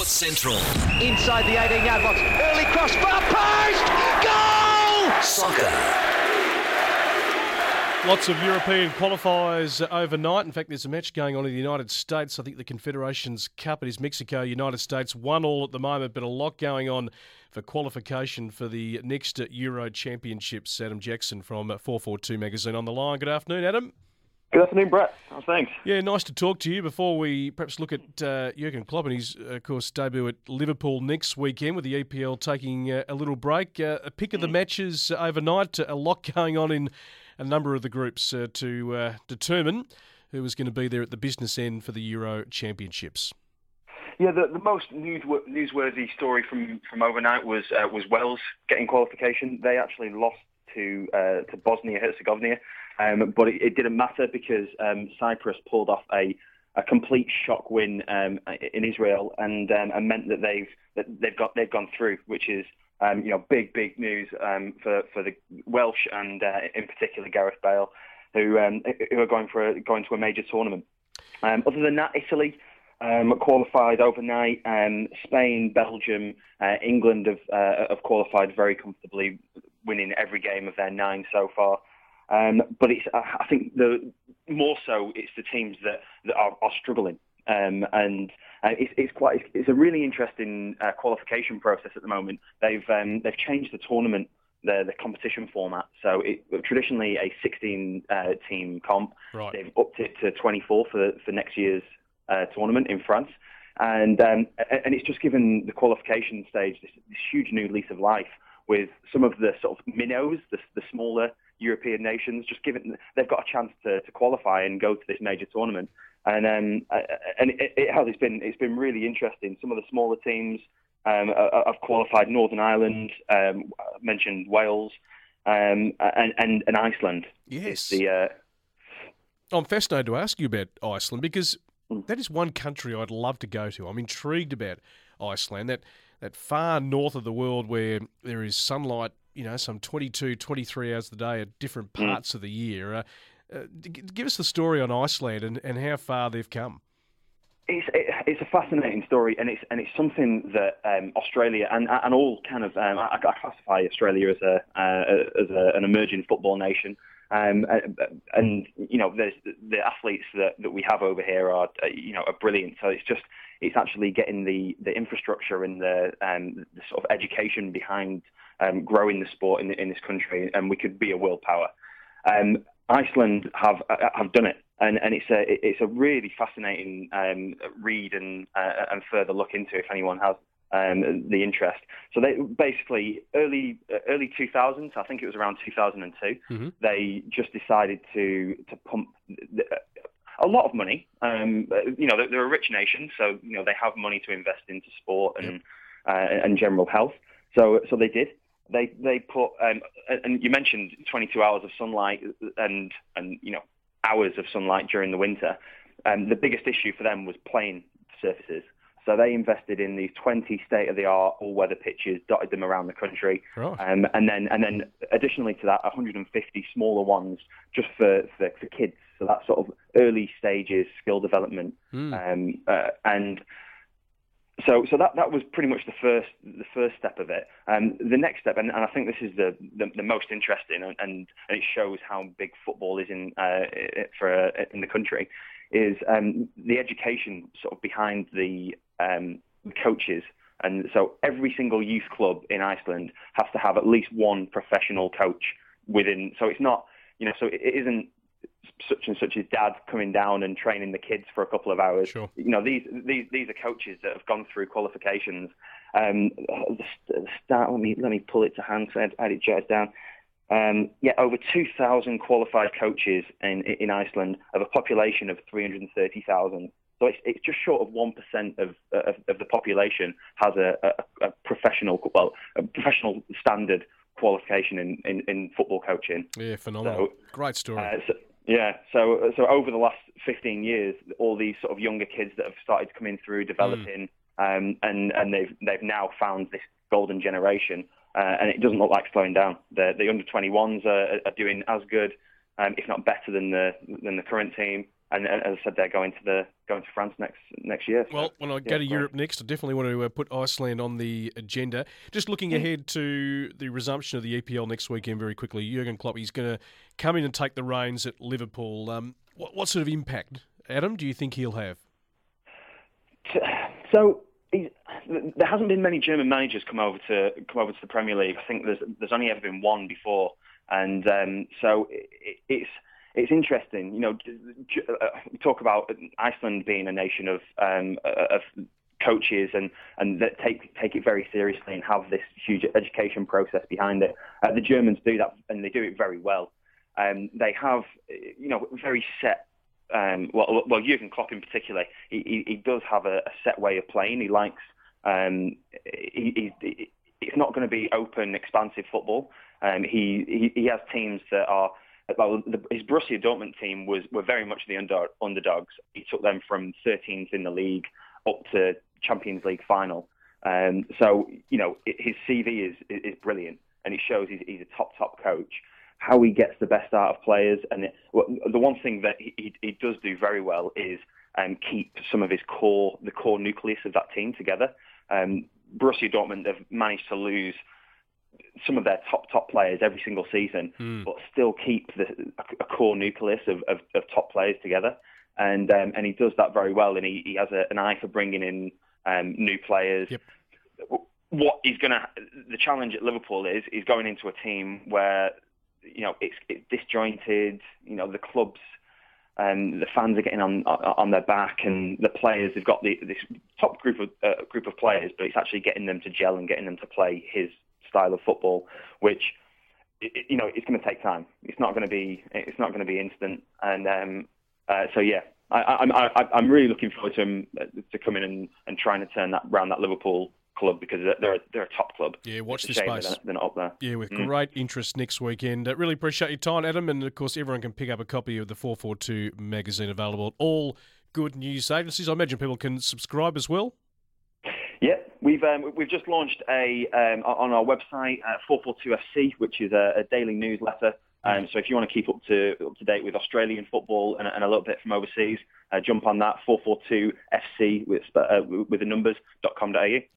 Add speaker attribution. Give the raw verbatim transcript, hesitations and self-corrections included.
Speaker 1: Sports Central.
Speaker 2: Inside the eighteen-yard box. Early cross, far post! Goal!
Speaker 1: Soccer.
Speaker 3: Lots of European qualifiers overnight. In fact, there's a match going on in the United States. I think the Confederations Cup. It is Mexico, United States, one all at the moment, but a lot going on for qualification for the next Euro Championships. Adam Jackson from four forty-two Magazine on the line. Good afternoon, Adam.
Speaker 4: Good afternoon, Brett. Oh, thanks.
Speaker 3: Yeah, nice to talk to you. Before we perhaps look at uh, Jurgen Klopp and his, of course, debut at Liverpool next weekend with the E P L taking uh, a little break. Uh, a pick of the matches overnight. A lot going on in a number of the groups uh, to uh, determine who was going to be there at the business end for the Euro Championships.
Speaker 4: Yeah, the, the most news, newsworthy story from, from overnight was uh, was Wales getting qualification. They actually lost to uh, to Bosnia Herzegovina, um, but it, it didn't matter because um, Cyprus pulled off a, a complete shock win um, in Israel, and um, and meant that they've that they've got they've gone through, which is um, you know big big news um, for for the Welsh and uh, in particular Gareth Bale, who um, who are going for a, going to a major tournament. Um, other than that, Italy Um, qualified overnight. Um, Spain, Belgium, uh, England have, uh, have qualified very comfortably, winning every game of their nine so far. Um, but it's, I think the more so it's the teams that, that are, are struggling, um, and uh, it's, it's quite it's a really interesting uh, qualification process at the moment. They've um, they've changed the tournament, the the competition format. So it, traditionally a sixteen uh, team comp.
Speaker 3: Right.
Speaker 4: They've upped it to twenty-four for for next year's Uh, tournament in France, and um, and it's just given the qualification stage this, this huge new lease of life with some of the sort of minnows, the, the smaller European nations, just given they've got a chance to, to qualify and go to this major tournament, and um, and it, it has it's been it's been really interesting. Some of the smaller teams um, have qualified. Northern Ireland, um, mentioned Wales, um, and, and and Iceland.
Speaker 3: Yes.
Speaker 4: The uh...
Speaker 3: I'm fascinated to ask you about Iceland because that is one country I'd love to go to. I'm intrigued about Iceland, that that far north of the world where there is sunlight, you know, some twenty-two, twenty-three hours a day at different parts mm. of the year. Uh, uh, give us the story on Iceland and, and how far they've come.
Speaker 4: It's it, it's a fascinating story, and it's and it's something that um, Australia and and all kind of um, I, I classify Australia as a uh, as a, an emerging football nation. Um, and, you know, there's the athletes that, that we have over here are, you know, are brilliant. So it's just, it's actually getting the, the infrastructure and the, um, the sort of education behind um, growing the sport in, in this country, and we could be a world power. Um, Iceland have have done it, and, and it's a it's a really fascinating um, read and uh, and further look into if anyone has Um, the interest. So they basically early early two thousands, I think it was around two thousand two, mm-hmm. they just decided to to pump a lot of money. Um, you know, they're, they're a rich nation, so you know they have money to invest into sport and yep. uh, and general health. So so they did. They they put um, and you mentioned twenty-two hours of sunlight and and you know hours of sunlight during the winter. Um, the biggest issue for them was playing surfaces. So they invested in these twenty state-of-the-art all-weather pitches, dotted them around the country,
Speaker 3: right.
Speaker 4: um, and then and then additionally to that, one hundred fifty smaller ones just for, for, for kids. So that sort of early stages skill development,
Speaker 3: mm.
Speaker 4: um, uh, and so so that, that was pretty much the first the first step of it. Um, the next step, and, and I think this is the the, the most interesting, and, and it shows how big football is in uh, for uh, in the country, is um, the education sort of behind the Um, coaches. And so every single youth club in Iceland has to have at least one professional coach within. So it's not, you know, so it isn't such and such as dad coming down and training the kids for a couple of hours.
Speaker 3: Sure.
Speaker 4: You know, these these these are coaches that have gone through qualifications. Um, the start. Let me let me pull it to hand. So I had it jotted down. Um, yeah, over two thousand qualified coaches in in Iceland of a population of three hundred thirty thousand. So it's, it's just short of one percent of, of of the population has a, a, a professional, well, a professional standard qualification in, in, in football coaching.
Speaker 3: Yeah, phenomenal. So, Great story.
Speaker 4: Uh, so, yeah, so so over the last fifteen years, all these sort of younger kids that have started coming through, developing, mm. um, and and they've they've now found this golden generation, uh, and it doesn't look like slowing down. The the under twenty-ones are, are doing as good, um, if not better than the than the current team. and, and as I said, they're going to the going to France next next year. So,
Speaker 3: Well, when I go
Speaker 4: yeah,
Speaker 3: to
Speaker 4: great.
Speaker 3: Europe next, I definitely want to uh, put Iceland on the agenda. Just looking
Speaker 4: Mm.
Speaker 3: ahead to the resumption of the E P L next weekend very quickly, Jurgen Klopp, he's going to come in and take the reins at Liverpool. Um, what, what sort of impact, Adam, do you think he'll have?
Speaker 4: So he's, there hasn't been many German managers come over to come over to the Premier League. I think there's there's only ever been one before, and um, so it, it's it's interesting. You know, we talk about Iceland being a nation of um, of coaches and and that take take it very seriously and have this huge education process behind it. Uh, the Germans do that, and they do it very well. Um, they have, you know, very set. Um, well, well, Jurgen Klopp in particular, he, he, he does have a, a set way of playing. He likes, um, he, he, it's not going to be open, expansive football. Um, he, he he has teams that are, well, the, his Borussia Dortmund team was were very much the under, underdogs. He took them from thirteenth in the league up to Champions League final. Um, so, you know, his C V is is brilliant, and it shows he's, he's a top top coach. How he gets the best out of players, and it, well, the one thing that he, he, he does do very well is um, keep some of his core, the core nucleus of that team together. Um, Borussia Dortmund have managed to lose some of their top top players every single season, mm. but still keep the, a core nucleus of, of, of top players together, and um, and he does that very well, and he, he has a, an eye for bringing in um, new players.
Speaker 3: Yep.
Speaker 4: What he's gonna, the challenge at Liverpool is, is going into a team where, you know, it's, it's disjointed. You know, the clubs, um, the fans are getting on on their back, and the players have got the, this top group of uh, group of players, but it's actually getting them to gel and getting them to play his style of football, which, you know, it's going to take time. It's not going to be it's not going to be instant, and um, uh, so yeah, I, I'm I, I'm really looking forward to him to come in and, and trying to turn that around that Liverpool club, because they're they're a top club.
Speaker 3: Yeah, watch
Speaker 4: this
Speaker 3: space.
Speaker 4: They're, they're not up there.
Speaker 3: Yeah, with
Speaker 4: mm.
Speaker 3: great interest next weekend. Uh, really appreciate your time, Adam, and of course everyone can pick up a copy of the four forty-two magazine, available at all good news agencies. I imagine people can subscribe as well.
Speaker 4: Yeah, we've um, we've just launched a um, on our website uh, four forty-two F C, which is a, a daily newsletter. Um, so if you want to keep up to up to date with Australian football and, and a little bit from overseas, uh, jump on that four forty-two F C with uh, with the numbers dot com dot a u.